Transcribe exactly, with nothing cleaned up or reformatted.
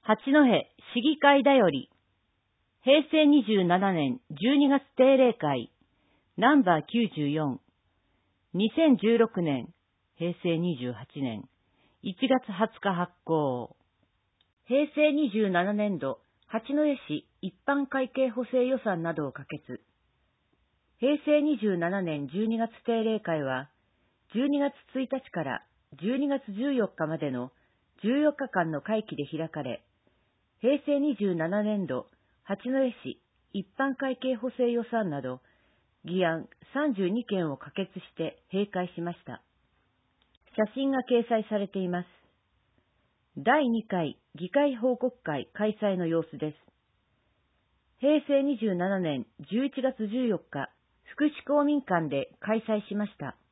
八戸市議会だより、平成にじゅうななねんじゅうにがつ定例会、ナンバーきゅうじゅうよん、にせんじゅうろくねん、平成にじゅうはちねん、いちがつはつか発行。平成にじゅうななねん度、八戸市一般会計補正予算などを可決。平成にじゅうななねんじゅうにがつ定例会は、じゅうにがつついたちからじゅうにがつじゅうよっかまでのじゅうよっかかんの会期で開かれ、平成にじゅうななねん度、八戸市一般会計補正予算など、議案さんじゅうにけんを可決して閉会しました。写真が掲載されています。だいにかい議会報告会開催の様子です。平成にじゅうななねんじゅういちがつじゅうよっか、福祉公民館で開催しました。